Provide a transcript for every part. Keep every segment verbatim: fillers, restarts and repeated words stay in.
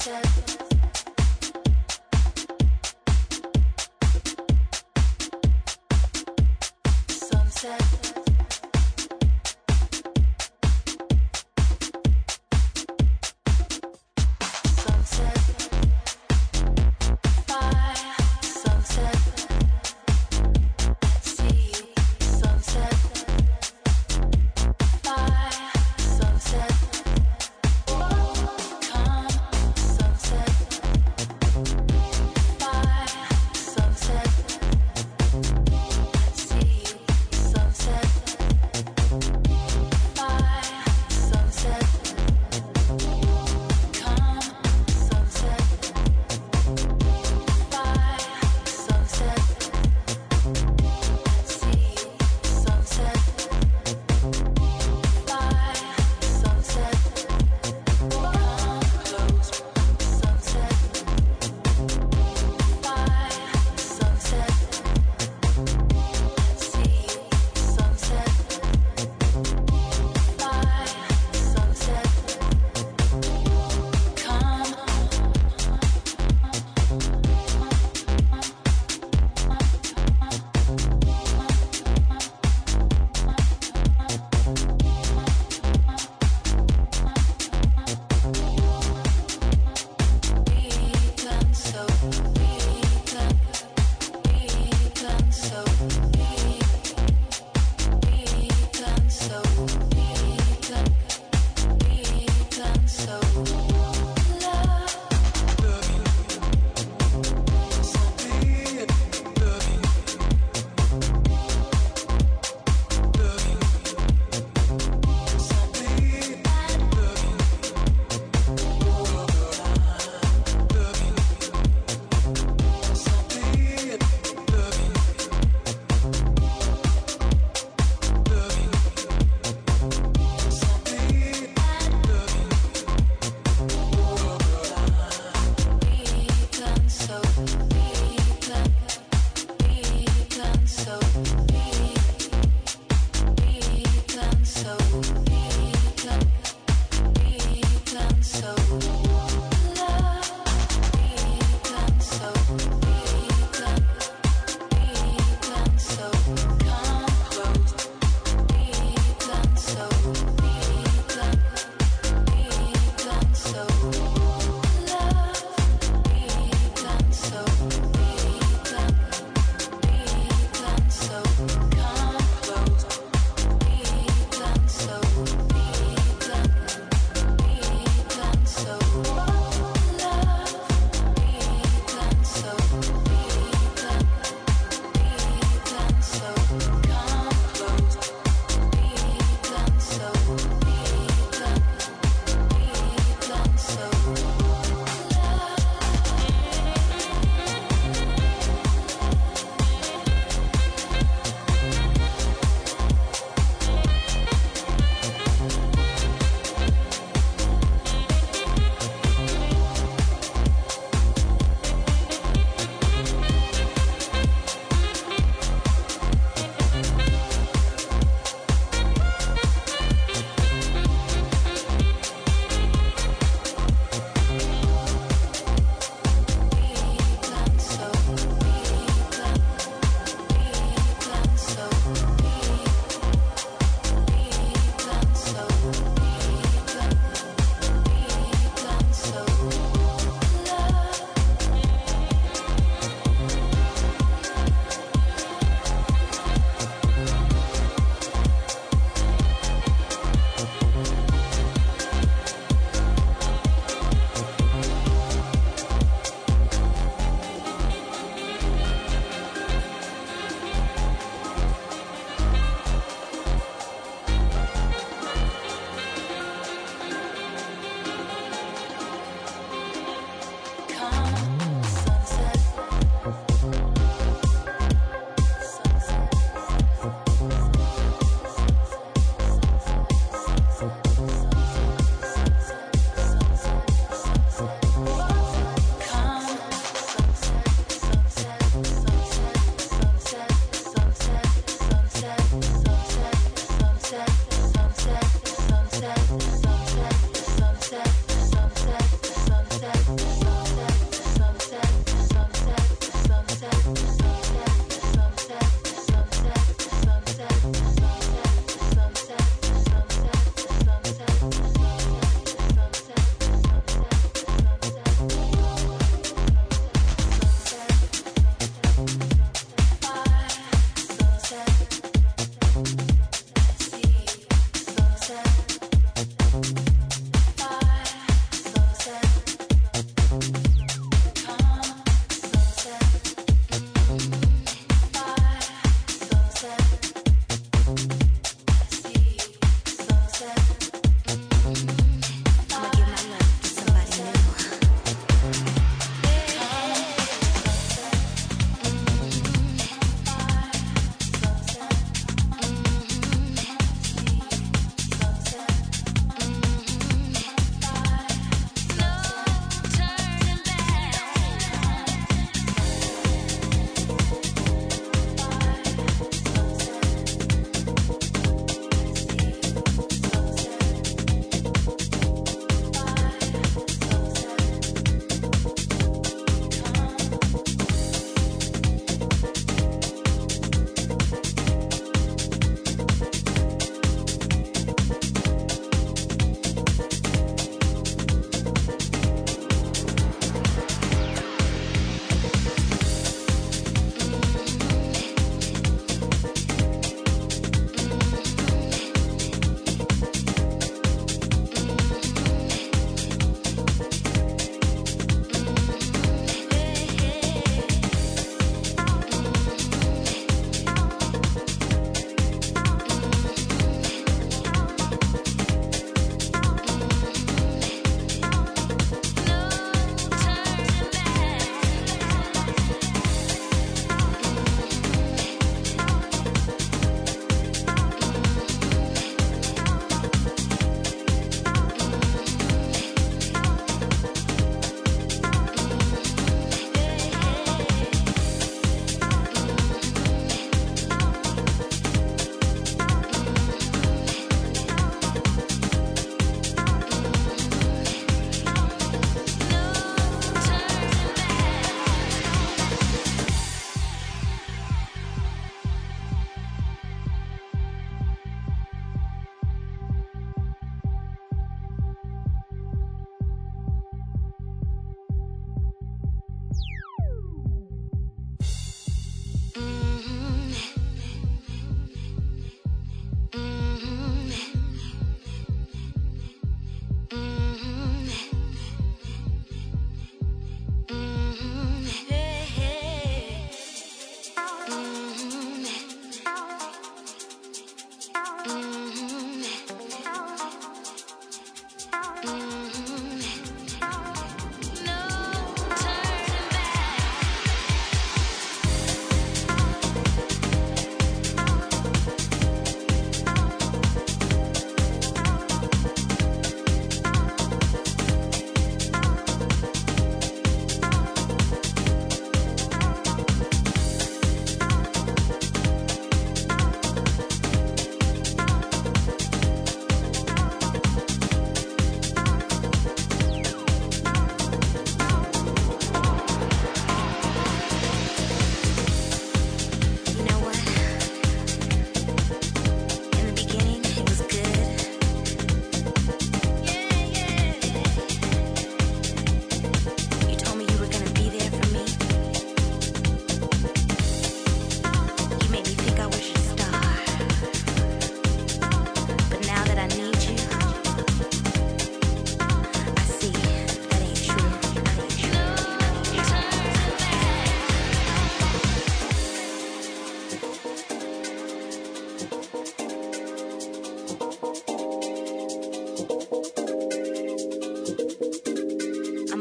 Sunset.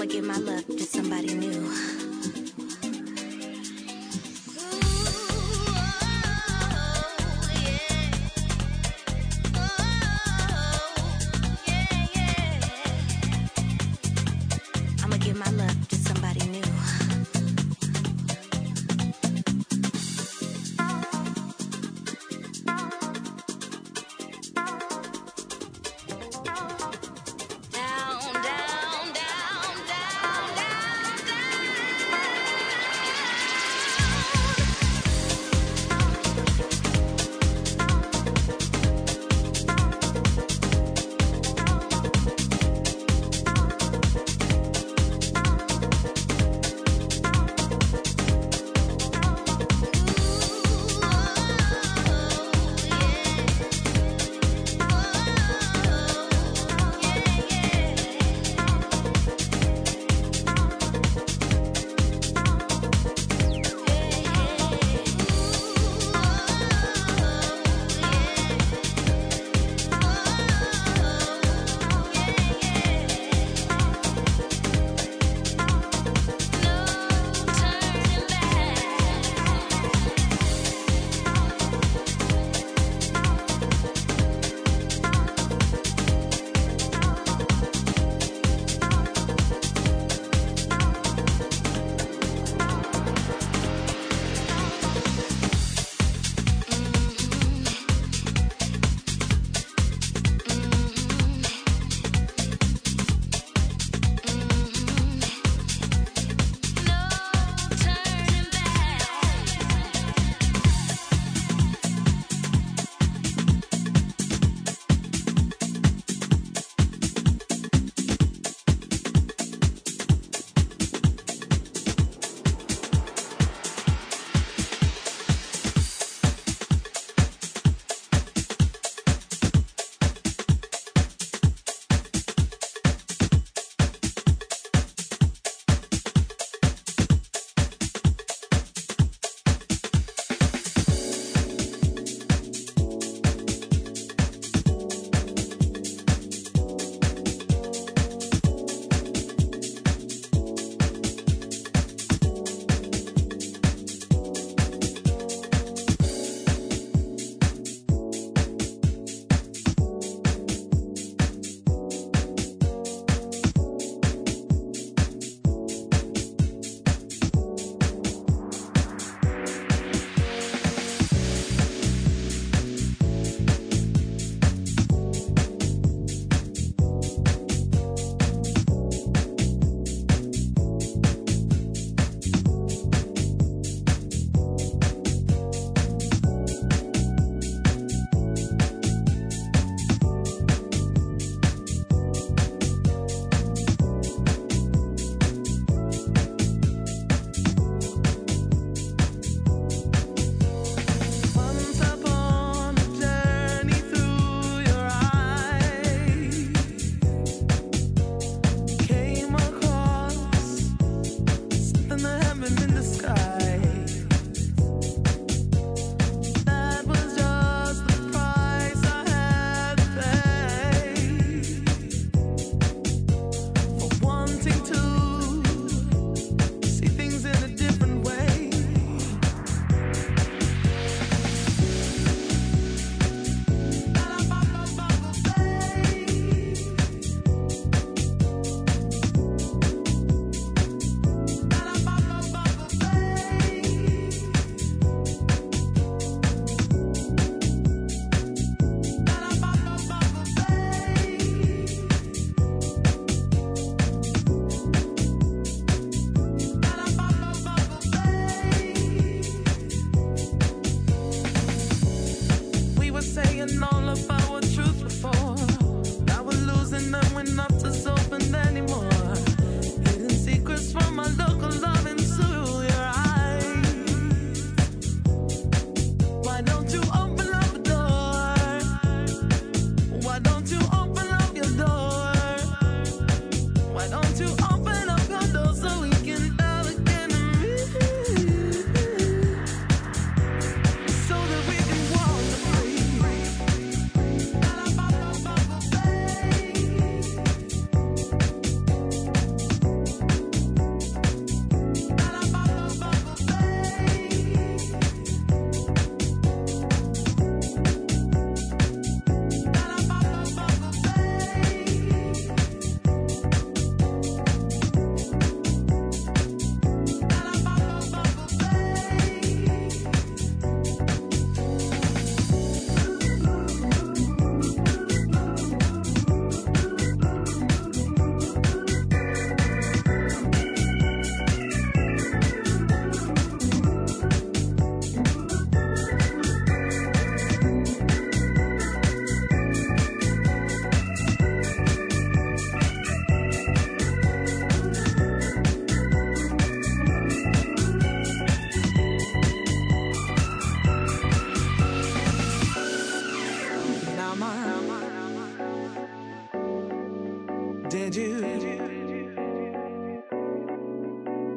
I'ma give my love to somebody new.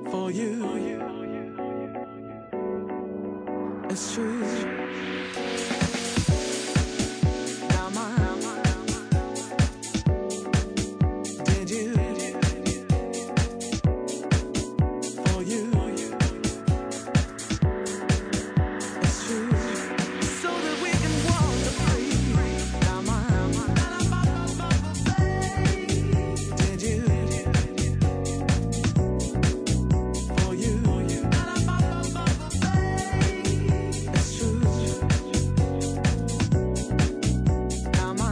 for you. It's true. Now my, did you? For you. It's true. So that we can wander free. Now my, did you? For you. It's true. Now my,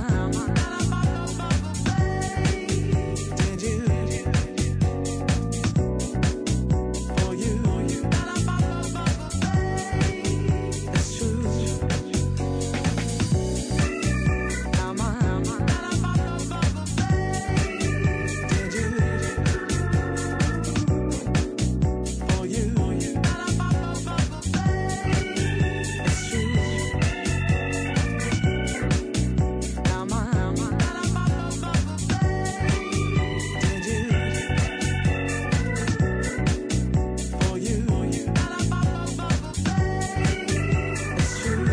did you? For you. It's true. Now my, did you? For you. It's true. Now my, did you? For you. It's true.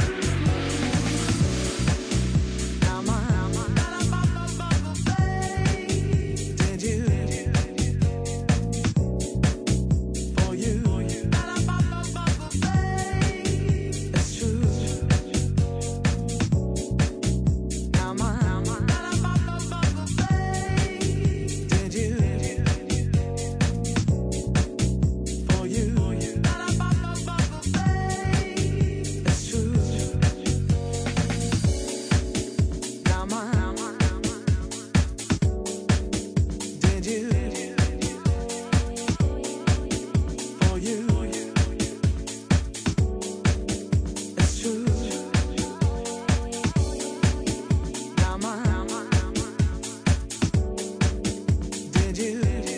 Now my, did you? For you. It's true. Now my, did you? For you. It's true. Now my, did you? For you. It's true. Now my, did you?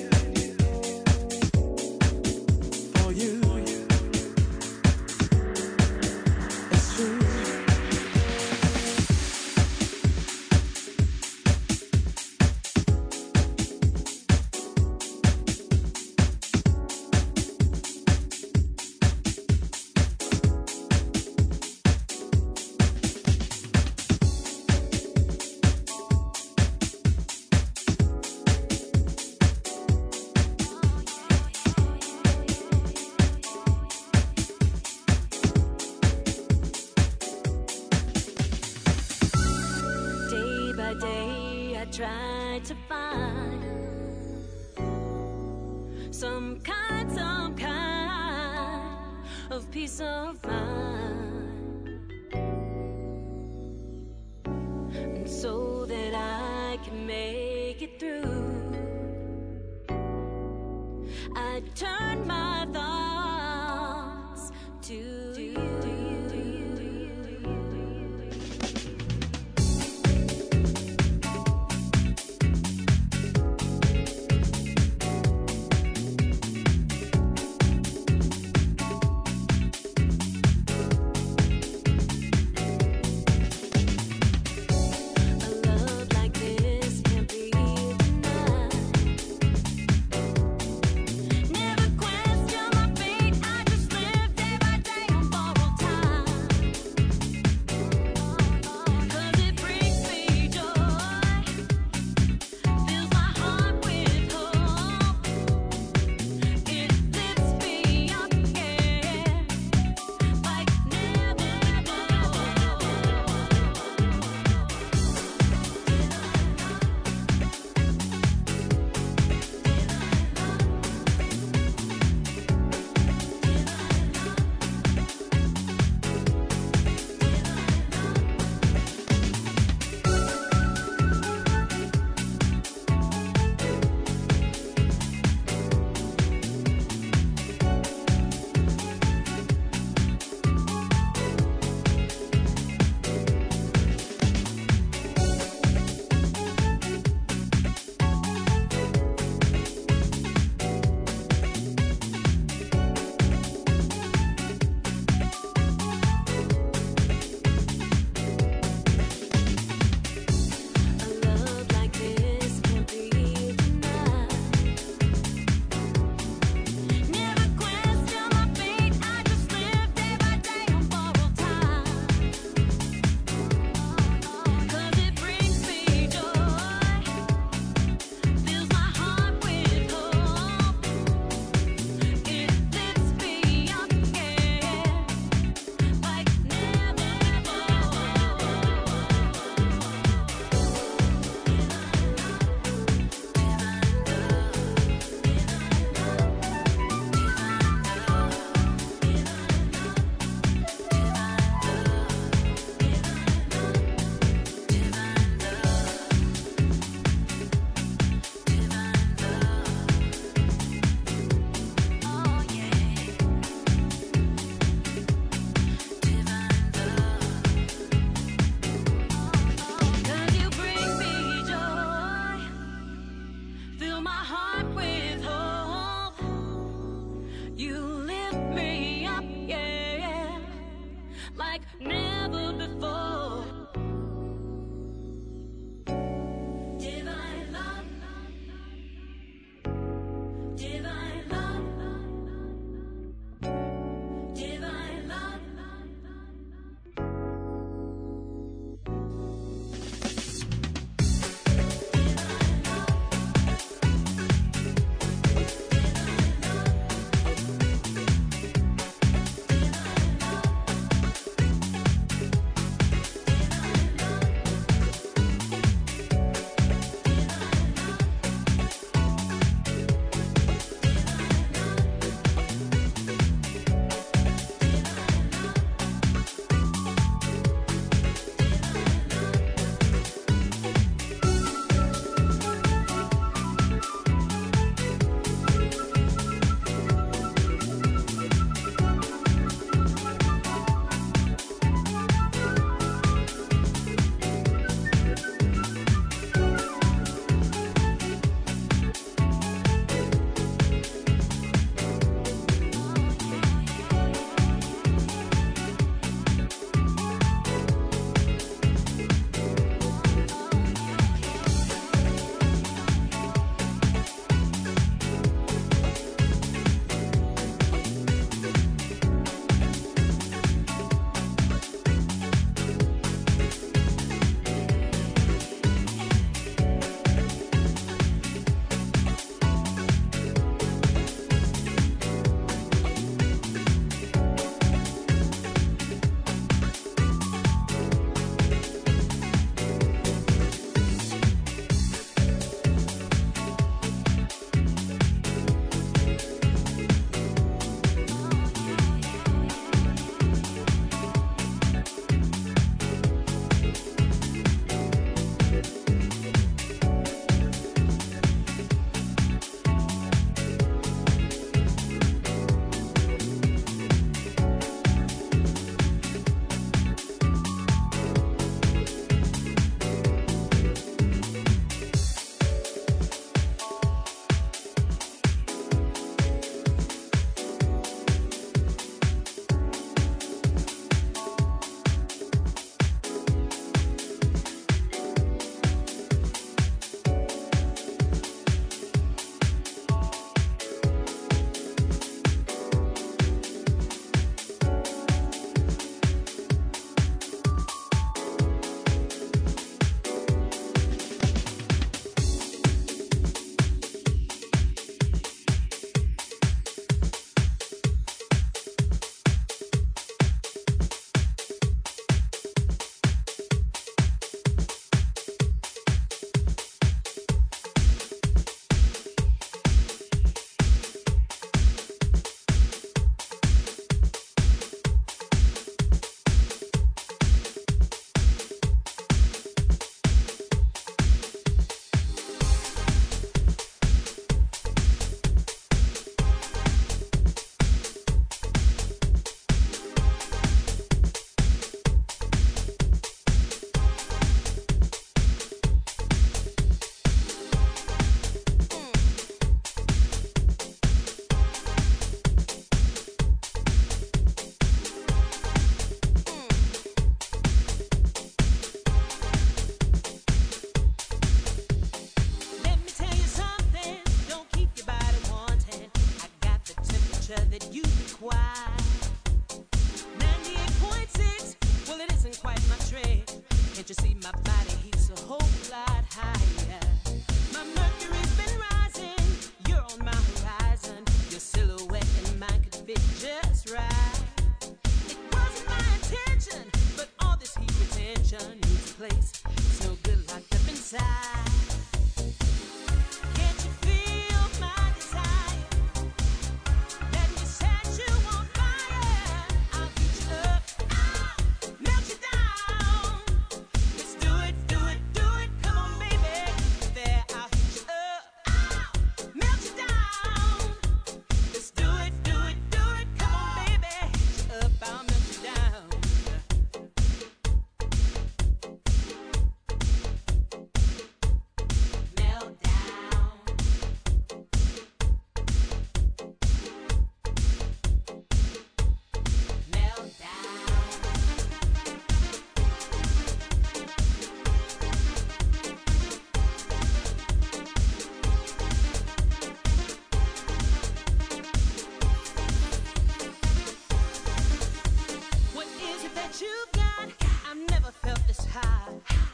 For you. It's true. Day by day, I try to find some kind, some kind of peace of mind, and so that I can make it through, I turn my thoughts to you. A love like this can't be denied. Never question my fate. I just live day by day on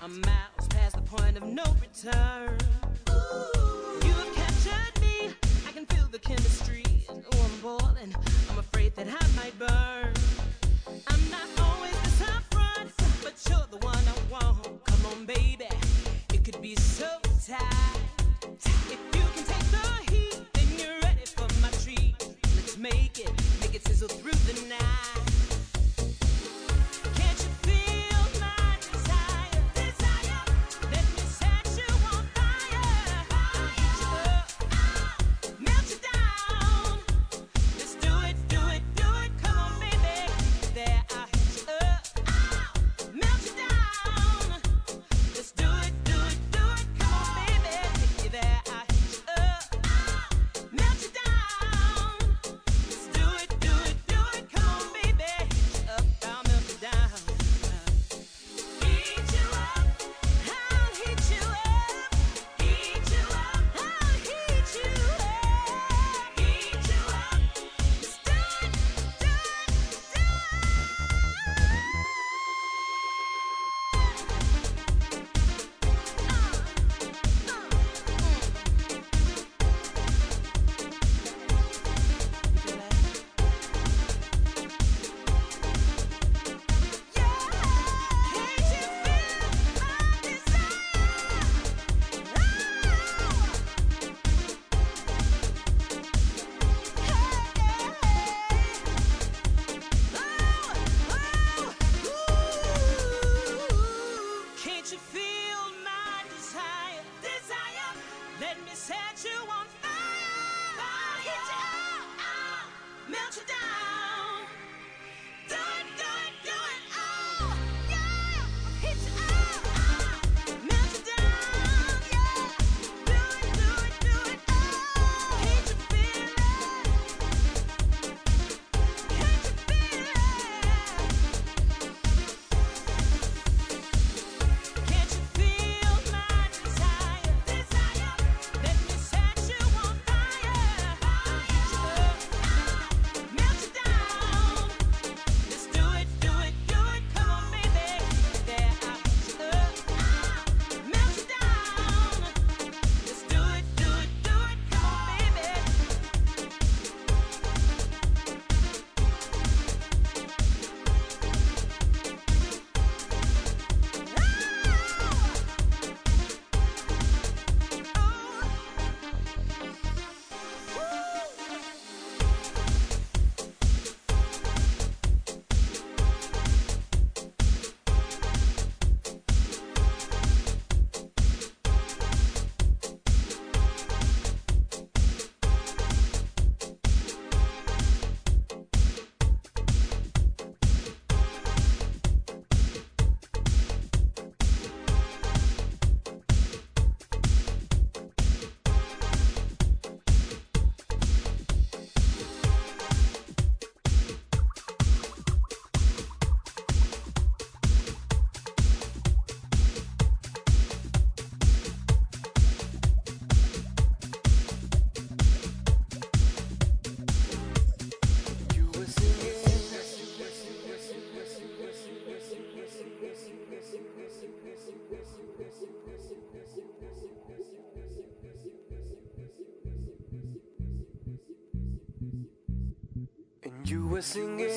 I'm miles past the point of no return. Ooh, you have captured me. I can feel the chemistry. Oh, I'm boiling. I'm afraid that I might burn. I'm not always the top front, but you're the one I want. Come on, baby. It could be so tight. If you can take the heat, then you're ready for my treat. Let's make it, make it sizzle through the night. Can't you feel my desire? Desire. Let me set you on fire. I'll heat you up, I'll melt you down. Let's do it, do it, do it. Come on, baby. There, I'll heat you up, I'll melt you down. Let's do it, do it, do it. Come on, baby. Take you there, I'll heat you up, I'll melt you down. Let's do it, do it, do it. Come on, baby. Heat you up, I'll melt you down. Heat you up, I'll heat you up. Heat you up, I'll heat you up. Heat you up. Let's do it, do it, do Can't you feel my desire? Desire. Let me set you on fire. I'll hit you up, I'll melt you down. Do it, do it, do it. Oh, yeah. Hit you up, I'll melt you down. Yeah. Do it, do it, do it. Oh, can't you feel it? Can't you feel it? Can't you feel my desire? Desire. Let me set you on fire. I'll heat you up, I'll melt you down. Let's do it, do it, do it. Come on, baby. There, I'll heat you up, I'll melt you down. Let's do it, do it, do it. Come on, baby. And you were singing.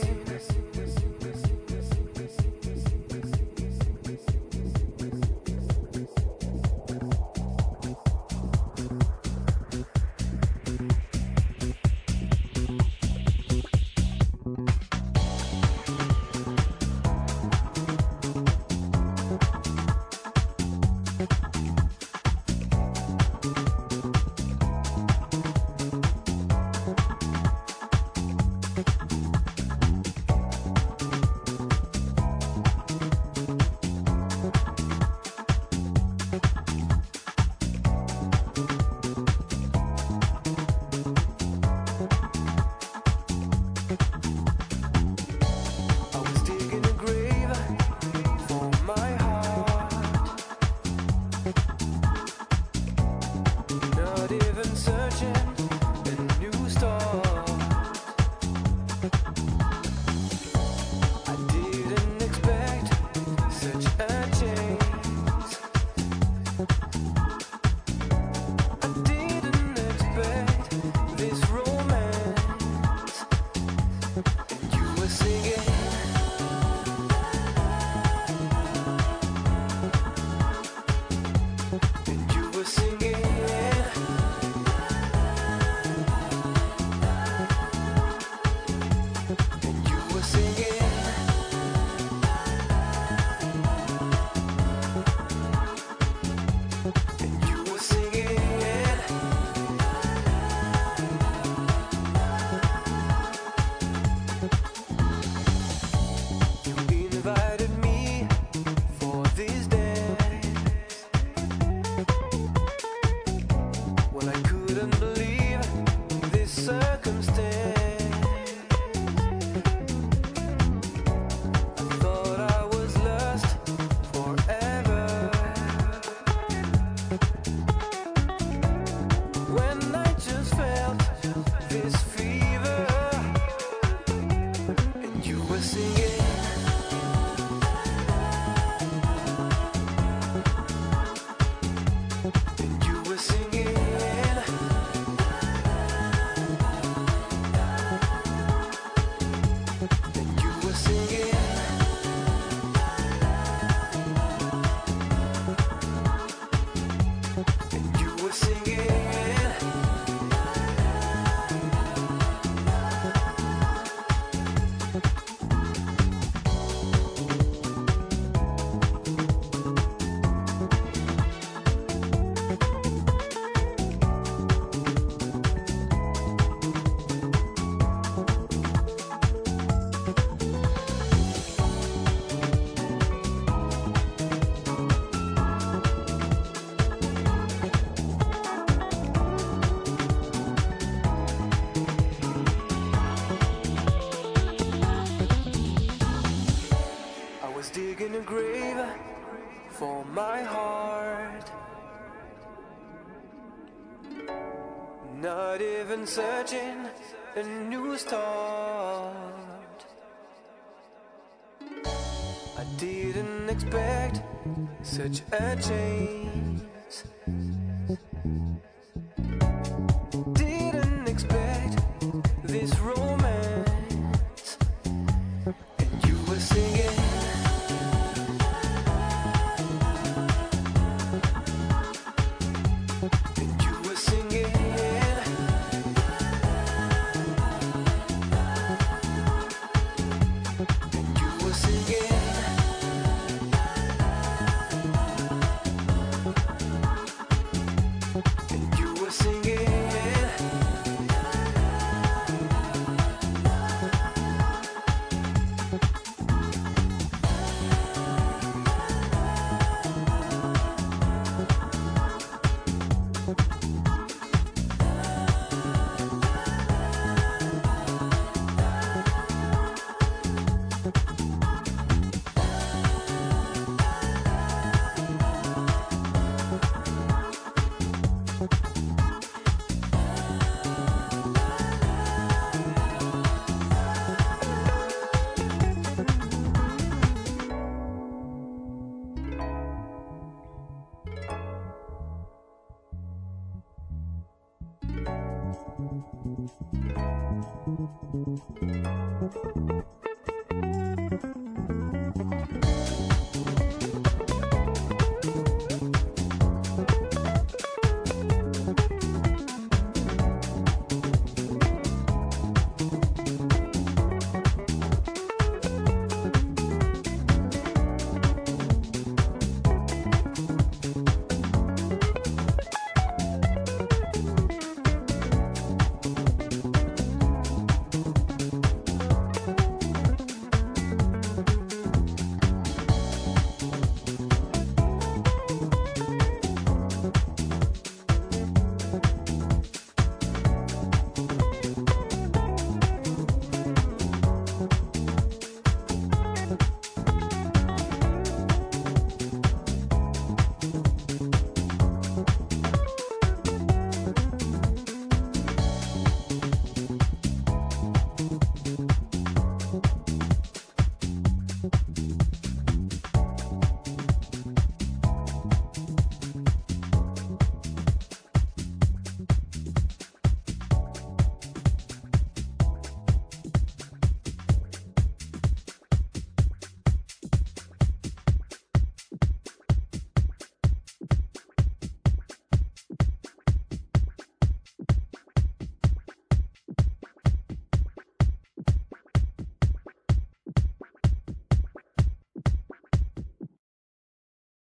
circumstance. I thought I was lost forever. When I just felt this fever, and you were singing. And you were singing. And you were singing. And you were singing. I was digging a grave for my heart, not even searching a new start. I didn't expect such a change. Didn't expect this romance. And you were singing. And you were singing. And you were singing. And you were singing. Thank you.